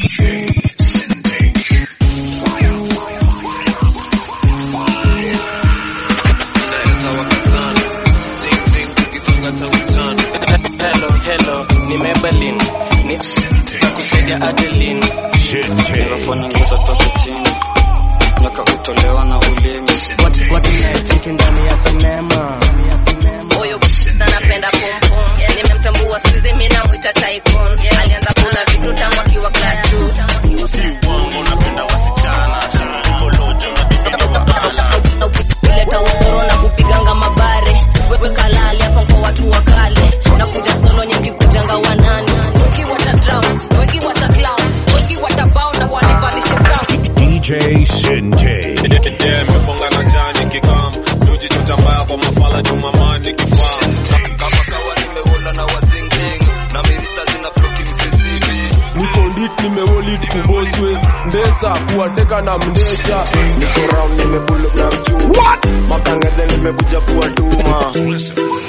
Hello, ni Maybelline, ni kusaidia Adeline. Nilofanya nguzo toka chini, naka utolewa na ulimi. What you ndani ya sinema. Oyo napenda pompom, nimemtambua sizi mimi namuita tycoon. Alianza kula vitu tangu akiwa class 2. Si wangu napenda wasichana, kolojo na mabala. Kuleta usoro na kupiganga mabare, wewe kalali hapa kwa watu wakale. Na kuja solo nyingi kujanga wanani. Wengi wata drown, wengi wata clown, wengi wata bound na wanibalishe brown. DJ Sente. Meponga na jani kikam, nuji chotambaya kwa mafala jumamani kifam. Kama kawa nimeona na wazinging, na mirista zina floki msisibi. Niko lit nimewolit kuboswe, ndesa kuwateka na mndesha. Niko round nimebulog na mchuma. What? Makangeze nimekuja kuwatuma.